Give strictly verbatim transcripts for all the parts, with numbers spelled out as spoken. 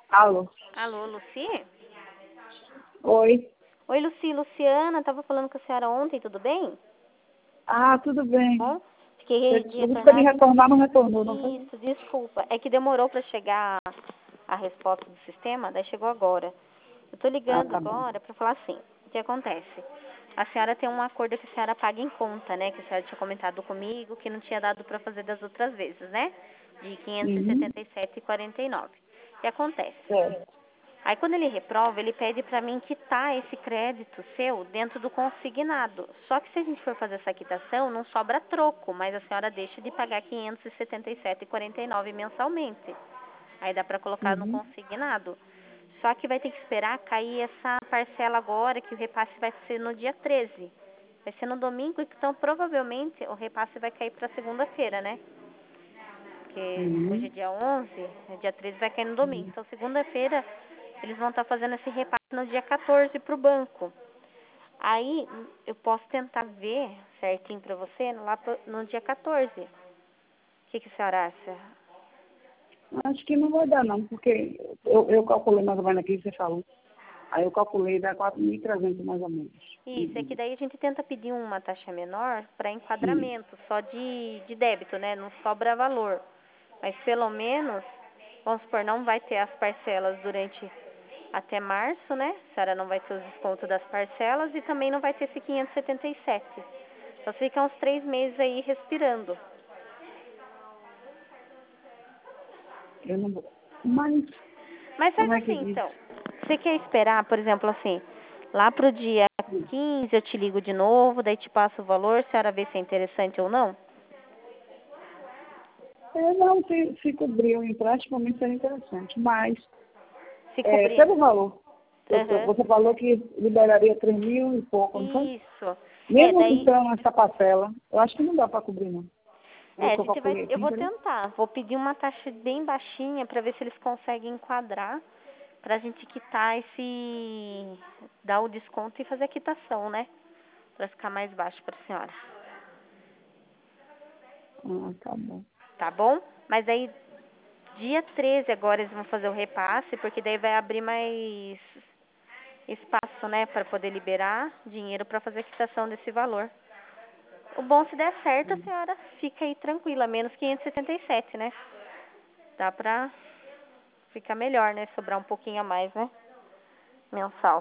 Alô? Alô, Luci? Oi. Oi, Luci. Luciana, tava falando com a senhora ontem, tudo bem? Ah, tudo bem. Bom, fiquei de Você disse para me retornar. retornar, não retornou, não foi? Isso, desculpa. É que demorou para chegar a resposta do sistema, daí chegou agora. Eu tô Ah, ligando tá bom. agora para falar assim, o que acontece? A senhora tem um acordo que a senhora paga em conta, né? Que a senhora tinha comentado comigo, que não tinha dado para fazer das outras vezes, né? De quinhentos e Uhum. setenta e sete reais e quarenta e nove centavos. O que acontece? Certo. Aí quando ele reprova, ele pede para mim quitar esse crédito seu dentro do consignado. Só que se a gente for fazer essa quitação, não sobra troco, mas a senhora deixa de pagar quinhentos e setenta e sete reais e quarenta e nove centavos mensalmente. Aí dá para colocar no Uhum. consignado. Só que vai ter que esperar cair essa parcela agora, que o repasse vai ser no dia treze. Vai ser no domingo, então provavelmente o repasse vai cair para segunda-feira, né? Porque hoje é Uhum. dia onze, é dia treze vai cair no domingo. Uhum. Então segunda-feira eles vão estar fazendo esse repasse no dia quatorze para o banco. Aí eu posso tentar ver certinho para você lá pro- no dia quatorze. O que, que a senhora acha? Acho que não vai dar, não, porque eu, eu calculei mais ou menos aqui que você falou. Aí eu calculei, dá quatro mil e trezentos mais ou menos. Isso, é que Uhum. daí a gente tenta pedir uma taxa menor para Sim. enquadramento, só de, de débito, né? Não sobra valor. Mas pelo menos, vamos supor, não vai ter as parcelas durante até março, né? A senhora não vai ter os descontos das parcelas e também não vai ter esse quinhentos e setenta e sete. Então fica uns três meses aí respirando. Eu não vou. Mas, Mas faz como é que assim, diz? então. Você quer esperar, por exemplo, assim, lá pro dia quinze eu te ligo de novo, daí te passo o valor, a senhora vê se é interessante ou não? É, não, se, se cobrir o empréstimo, para mim seria interessante. Mas, Se é, cobrir. pelo valor, eu- eu- Aham. você falou que liberaria três mil e pouco, não foi? Isso. É, Mesmo daí, então, essa parcela, eu acho que não dá para cobrir, não. Pelo é, a que eu gente vai, calculei eu aqui, vou entendeu? tentar, vou pedir uma taxa bem baixinha para ver se eles conseguem enquadrar, pra gente quitar esse, dar o desconto e fazer a quitação, né? Pra ficar mais baixo pra senhora. Ah, tá bom. Tá bom? Mas aí, dia treze agora eles vão fazer o repasse, porque daí vai abrir mais espaço, né, para poder liberar dinheiro para fazer a quitação desse valor. O bom, se der certo, a senhora fica aí tranquila, menos quinhentos e setenta e sete, né? Dá pra ficar melhor, né? Sobrar um pouquinho a mais, né? Mensal.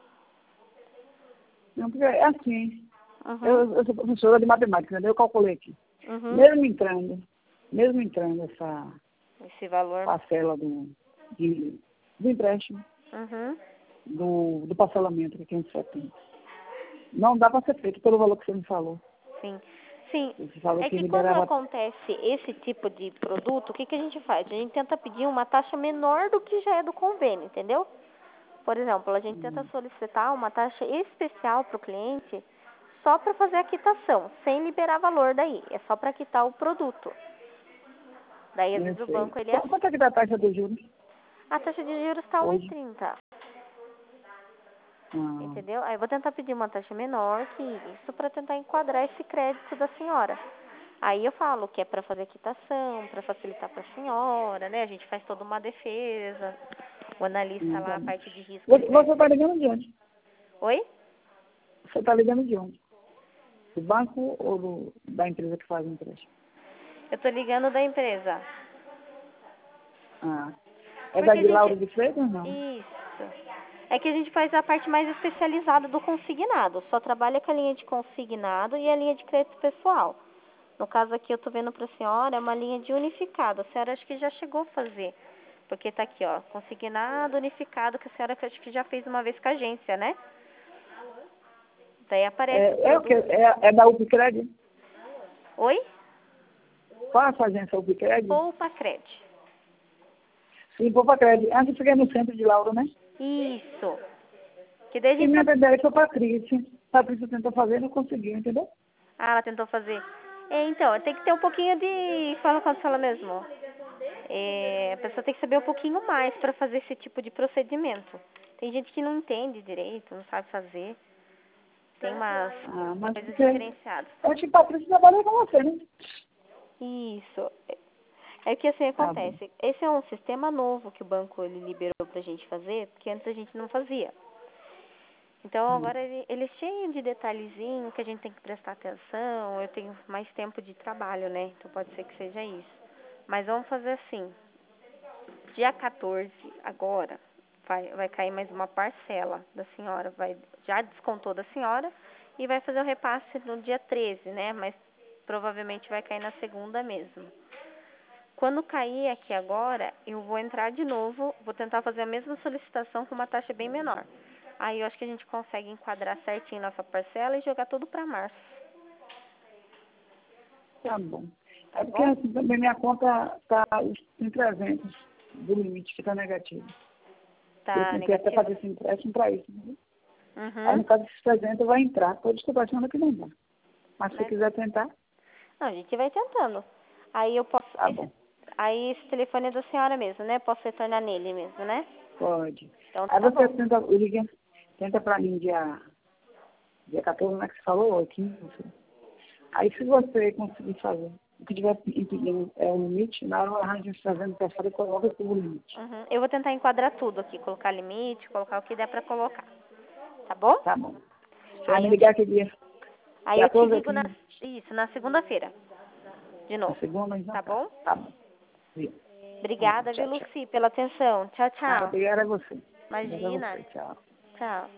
Não, porque é assim, Uhum. eu, eu sou professora de matemática, entendeu? Eu calculei aqui. Uhum. Mesmo entrando, mesmo entrando essa Esse valor. parcela do, de, do empréstimo, Uhum. do, do parcelamento que é quinhentos e setenta, não dá para ser feito pelo valor que você me falou. Sim. Sim. Você falou É que que quando liberava. acontece esse tipo de produto, o que, que a gente faz? A gente tenta pedir uma taxa menor do que já é do convênio, entendeu? Por exemplo, a gente tenta Hum, solicitar uma taxa especial para o cliente só para fazer a quitação, sem liberar valor daí. É só para quitar o produto. Daí, às eu vezes, o sei. banco ele Qu- Quanto é que dá a taxa dos juros a taxa de juros está um e hoje? trinta, Ah, entendeu? Aí eu vou tentar pedir uma taxa menor que isso para tentar enquadrar esse crédito da senhora. Aí eu falo que é para fazer quitação, para facilitar para a senhora, né? A gente faz toda uma defesa. O analista hum, lá, tá a bom. parte de risco, ele vai... Você está ligando de onde? Oi? Você está ligando de onde? Do banco ou do, da empresa que faz o empréstimo? Eu tô ligando da empresa. Ah, é da Porque a de gente... Lauro de Freitas ou não? Isso. É que a gente faz a parte mais especializada do consignado. Só trabalha com a linha de consignado e a linha de crédito pessoal. No caso aqui, eu tô vendo pra senhora, é uma linha de unificado. A senhora acho que já chegou a fazer. Porque tá aqui, ó, consignado, unificado, que a senhora acho que já fez uma vez com a agência, né? Daí aparece o É, é o que? produto. É, é da Ubicred? Oi? Qual é a sua agência Ubicred? Poupa Cred. Sim, Ubicred. Antes eu fiquei no centro de Lauro, né? Isso. Que daí a E gente minha tá... verdade foi Patrícia. Patrícia tentou fazer e não conseguiu, entendeu? Ah, ela tentou fazer. É, então, tem que ter um pouquinho de... Fala com a fala mesmo. É, a pessoa tem que saber um pouquinho mais para fazer esse tipo de procedimento. Tem gente que não entende direito, não sabe fazer. Tem umas Ah, mas coisas porque diferenciadas. eu acho que Patrícia trabalha com você, né? Isso. É que assim Tá bom. acontece. Esse é um sistema novo que o banco ele liberou pra gente fazer, porque antes a gente não fazia. Então Hum. agora ele, ele é cheio de detalhezinho que a gente tem que prestar atenção. Eu tenho mais tempo de trabalho, né? Então pode ser que seja isso. Mas vamos fazer assim. Dia quatorze, agora, vai, vai cair mais uma parcela da senhora. Vai, já descontou da senhora e vai fazer o repasse no dia treze, né? Mas provavelmente vai cair na segunda mesmo. Quando cair aqui agora, eu vou entrar de novo, vou tentar fazer a mesma solicitação com uma taxa bem menor. Aí eu acho que a gente consegue enquadrar certinho nossa parcela e jogar tudo para março. Tá bom. Tá É porque bom? assim, também minha conta está em trezentos do limite que está negativo. Eu Tá tentei até negativo? fazer esse empréstimo para isso. Né? Aí Uhum. no caso desses trezentos vai entrar. Por isso que eu estou achando que não dá. Mas se Né? quiser tentar, Não, a gente vai tentando. Aí eu posso. tá Esse, bom. aí esse telefone é da senhora mesmo, né? Posso retornar nele mesmo, né? Pode. Então Aí tá você bom. tenta, liga, tenta para mim dia, dia quatorze, né, que você falou, ou quinze. Aí se você conseguir fazer, o que tiver impedindo é o limite, na hora eu arranjo os trezentos para fora e coloca tudo o limite. Uhum. Eu vou tentar enquadrar tudo aqui, colocar limite, colocar o que der pra colocar. Tá bom? Tá bom. Você vai Aí me eu te, ligar que dia? aí eu te quatorze ou ligo na. quinze? Isso, na segunda-feira. De Na novo. segunda, então Tá tá. bom? Tá bom. Viu? Então tá, Obrigada, viu, tchau, tchau. Luci, pela atenção. Tchau, Ah, tchau. obrigada a você. Obrigada a Imagina. você. Tchau. Tchau.